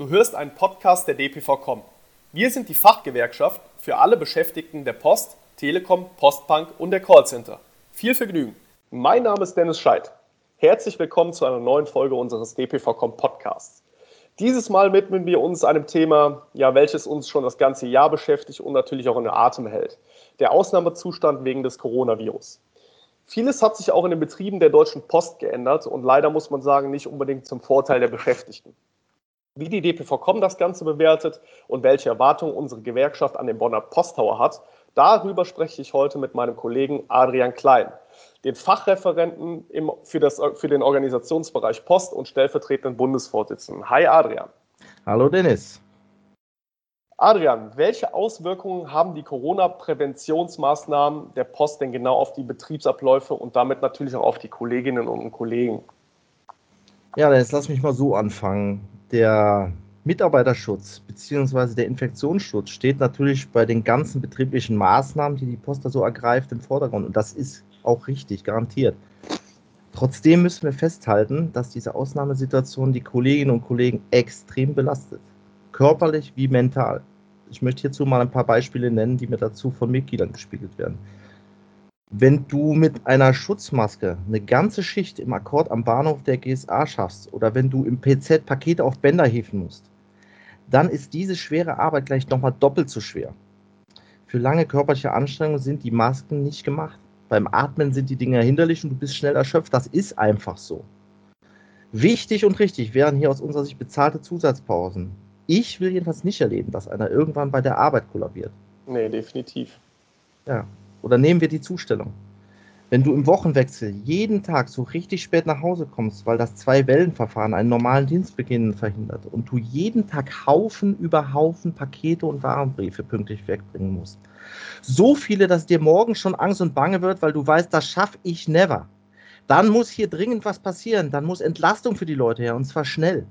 hörst einen Podcast der DPV-Com. Wir sind die Fachgewerkschaft für alle Beschäftigten der Post, Telekom, Postbank und der Callcenter. Viel Vergnügen. Mein Name ist Dennis Scheidt. Herzlich willkommen zu einer neuen Folge unseres DPV-Com Podcasts. Dieses Mal widmen wir uns einem Thema, welches uns schon das ganze Jahr beschäftigt und natürlich auch in den Atem hält. Der Ausnahmezustand wegen des Coronavirus. Vieles hat sich auch in den Betrieben der Deutschen Post geändert und leider muss man sagen, nicht unbedingt zum Vorteil der Beschäftigten. Wie die DPV-Com das Ganze bewertet und welche Erwartungen unsere Gewerkschaft an den Bonner Posttower hat, darüber spreche ich heute mit meinem Kollegen Adrian Klein, den Fachreferenten für den Organisationsbereich Post und stellvertretenden Bundesvorsitzenden. Hi Adrian. Hallo Dennis. Adrian, welche Auswirkungen haben die Corona-Präventionsmaßnahmen der Post denn genau auf die Betriebsabläufe und damit natürlich auch auf die Kolleginnen und Kollegen? Ja, jetzt lass mich mal so anfangen. Der Mitarbeiterschutz bzw. der Infektionsschutz steht natürlich bei den ganzen betrieblichen Maßnahmen, die die Post da so ergreift, im Vordergrund. Und das ist auch richtig, garantiert. Trotzdem müssen wir festhalten, dass diese Ausnahmesituation die Kolleginnen und Kollegen extrem belastet. Körperlich wie mental. Ich möchte hierzu mal ein paar Beispiele nennen, die mir dazu von Mitgliedern gespiegelt werden. Wenn du mit einer Schutzmaske eine ganze Schicht im Akkord am Bahnhof der GSA schaffst oder wenn du im PZ Pakete auf Bänder hieven musst, dann ist diese schwere Arbeit gleich nochmal doppelt so schwer. Für lange körperliche Anstrengungen sind die Masken nicht gemacht. Beim Atmen sind die Dinger hinderlich und du bist schnell erschöpft. Das ist einfach so. Wichtig und richtig wären hier aus unserer Sicht bezahlte Zusatzpausen. Ich will jedenfalls nicht erleben, dass einer irgendwann bei der Arbeit kollabiert. Nee, definitiv. Ja. Oder nehmen wir die Zustellung. Wenn du im Wochenwechsel jeden Tag so richtig spät nach Hause kommst, weil das Zwei-Wellen-Verfahren einen normalen Dienstbeginn verhindert und du jeden Tag Haufen über Haufen Pakete und Warenbriefe pünktlich wegbringen musst. So viele, dass dir morgen schon Angst und Bange wird, weil du weißt, das schaffe ich never. Dann muss hier dringend was passieren. Dann muss Entlastung für die Leute her und zwar schnell.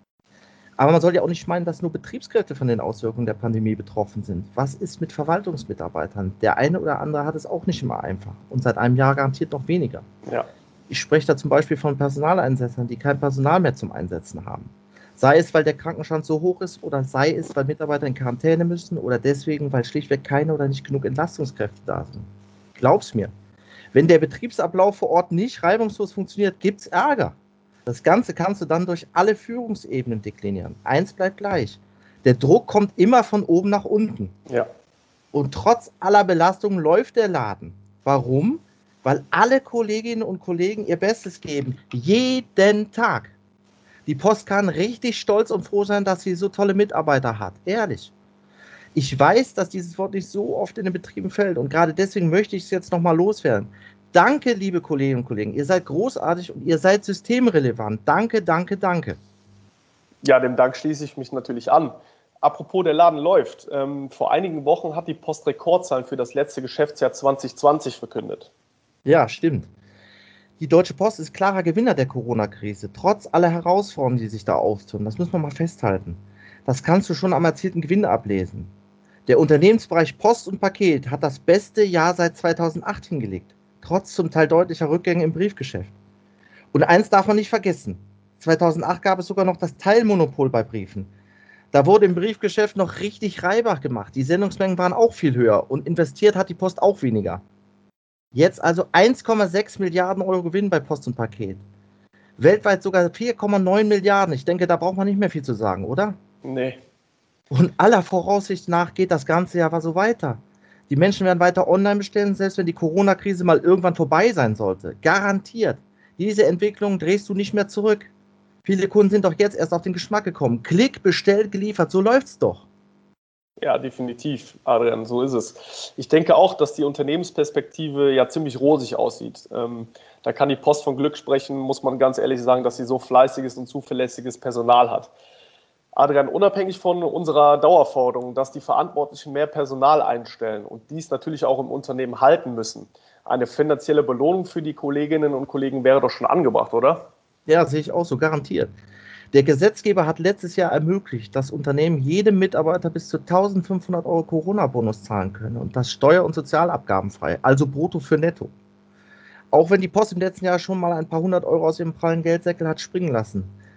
Aber man soll ja auch nicht meinen, dass nur Betriebskräfte von den Auswirkungen der Pandemie betroffen sind. Was ist mit Verwaltungsmitarbeitern? Der eine oder andere hat es auch nicht immer einfach und seit einem Jahr garantiert noch weniger. Ja. Ich spreche da zum Beispiel von Personaleinsätzern, die kein Personal mehr zum Einsetzen haben. Sei es, weil der Krankenstand so hoch ist oder sei es, weil Mitarbeiter in Quarantäne müssen oder deswegen, weil schlichtweg keine oder nicht genug Entlastungskräfte da sind. Glaub's mir, wenn der Betriebsablauf vor Ort nicht reibungslos funktioniert, gibt's Ärger. Das Ganze kannst du dann durch alle Führungsebenen deklinieren. Eins bleibt gleich. Der Druck kommt immer von oben nach unten. Ja. Und trotz aller Belastungen läuft der Laden. Warum? Weil alle Kolleginnen und Kollegen ihr Bestes geben. Jeden Tag. Die Post kann richtig stolz und froh sein, dass sie so tolle Mitarbeiter hat. Ehrlich. Ich weiß, dass dieses Wort nicht so oft in den Betrieben fällt. Und gerade deswegen möchte ich es jetzt nochmal loswerden. Danke, liebe Kolleginnen und Kollegen. Ihr seid großartig und ihr seid systemrelevant. Danke, danke, danke. Ja, dem Dank schließe ich mich natürlich an. Apropos, der Laden läuft. Vor einigen Wochen hat die Post Rekordzahlen für das letzte Geschäftsjahr 2020 verkündet. Ja, stimmt. Die Deutsche Post ist klarer Gewinner der Corona-Krise, trotz aller Herausforderungen, die sich da auftun. Das muss man mal festhalten. Das kannst du schon am erzielten Gewinn ablesen. Der Unternehmensbereich Post und Paket hat das beste Jahr seit 2008 hingelegt. Trotz zum Teil deutlicher Rückgänge im Briefgeschäft. Und eins darf man nicht vergessen. 2008 gab es sogar noch das Teilmonopol bei Briefen. Da wurde im Briefgeschäft noch richtig Reibach gemacht. Die Sendungsmengen waren auch viel höher und investiert hat die Post auch weniger. Jetzt also 1,6 Milliarden Euro Gewinn bei Post und Paket. Weltweit sogar 4,9 Milliarden. Ich denke, da braucht man nicht mehr viel zu sagen, oder? Nee. Und aller Voraussicht nach geht das ganze Jahr aber so weiter. Die Menschen werden weiter online bestellen, selbst wenn die Corona-Krise mal irgendwann vorbei sein sollte. Garantiert. Diese Entwicklung drehst du nicht mehr zurück. Viele Kunden sind doch jetzt erst auf den Geschmack gekommen. Klick, bestellt, geliefert, so läuft's doch. Ja, definitiv, Adrian, so ist es. Ich denke auch, dass die Unternehmensperspektive ja ziemlich rosig aussieht. Da kann die Post von Glück sprechen, muss man ganz ehrlich sagen, dass sie so fleißiges und zuverlässiges Personal hat. Adrian, unabhängig von unserer Dauerforderung, dass die Verantwortlichen mehr Personal einstellen und dies natürlich auch im Unternehmen halten müssen, eine finanzielle Belohnung für die Kolleginnen und Kollegen wäre doch schon angebracht, oder? Ja, sehe ich auch so, garantiert. Der Gesetzgeber hat letztes Jahr ermöglicht, dass Unternehmen jedem Mitarbeiter bis zu 1.500 Euro Corona-Bonus zahlen können und das steuer- und sozialabgabenfrei, also brutto für netto. Auch wenn die Post im letzten Jahr schon mal ein paar hundert Euro aus ihrem prallen Geldsäckel hat springen lassen.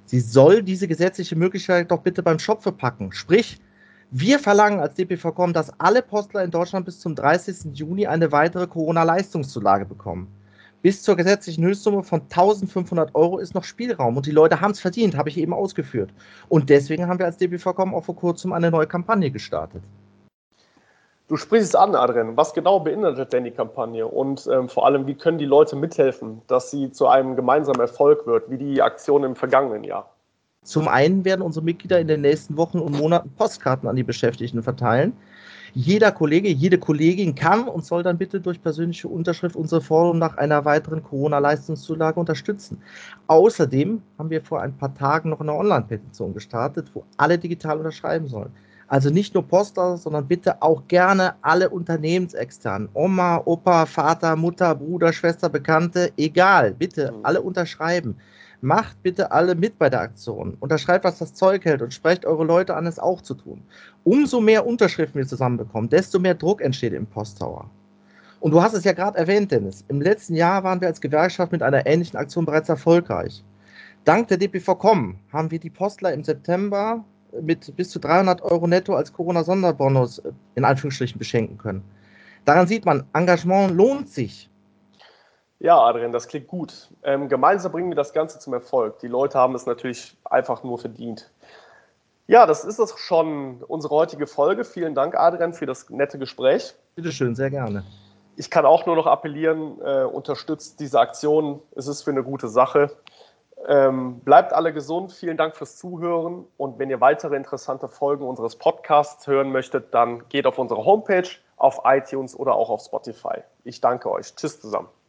Sie soll diese gesetzliche Möglichkeit doch bitte beim Shop verpacken. Sprich, wir verlangen als DPV-Com, dass alle Postler in Deutschland bis zum 30. Juni eine weitere Corona-Leistungszulage bekommen. Bis zur gesetzlichen Höchstsumme von 1.500 € ist noch Spielraum und die Leute haben es verdient, habe ich eben ausgeführt. Und deswegen haben wir als DPV-Com auch vor kurzem eine neue Kampagne gestartet. Du sprichst es an, Adrian. Was genau beinhaltet denn die Kampagne? Und vor allem, wie können die Leute mithelfen, dass sie zu einem gemeinsamen Erfolg wird, wie die Aktion im vergangenen Jahr? Zum einen werden unsere Mitglieder in den nächsten Wochen und Monaten Postkarten an die Beschäftigten verteilen. Jeder Kollege, jede Kollegin kann und soll dann bitte durch persönliche Unterschrift unsere Forderung nach einer weiteren Corona-Leistungszulage unterstützen. Außerdem haben wir vor ein paar Tagen noch eine Online-Petition gestartet, wo alle digital unterschreiben sollen. Also nicht nur Poster, sondern bitte auch gerne alle Unternehmensexternen. Oma, Opa, Vater, Mutter, Bruder, Schwester, Bekannte, egal. Bitte alle unterschreiben. Macht bitte alle mit bei der Aktion. Unterschreibt, was das Zeug hält und sprecht eure Leute an, es auch zu tun. Umso mehr Unterschriften wir zusammenbekommen, desto mehr Druck entsteht im Posttower. Und du hast es ja gerade erwähnt, Dennis. Im letzten Jahr waren wir als Gewerkschaft mit einer ähnlichen Aktion bereits erfolgreich. Dank der DPV-Com haben wir die Postler im September mit bis zu 300 € netto als Corona-Sonderbonus in Anführungsstrichen beschenken können. Daran sieht man, Engagement lohnt sich. Ja, Adrian, das klingt gut. Gemeinsam bringen wir das Ganze zum Erfolg. Die Leute haben es natürlich einfach nur verdient. Ja, das ist es schon, unsere heutige Folge. Vielen Dank, Adrian, für das nette Gespräch. Bitteschön, sehr gerne. Ich kann auch nur noch appellieren, unterstützt diese Aktion. Es ist für eine gute Sache. Bleibt alle gesund. Vielen Dank fürs Zuhören. Und wenn ihr weitere interessante Folgen unseres Podcasts hören möchtet, dann geht auf unsere Homepage, auf iTunes oder auch auf Spotify. Ich danke euch. Tschüss zusammen.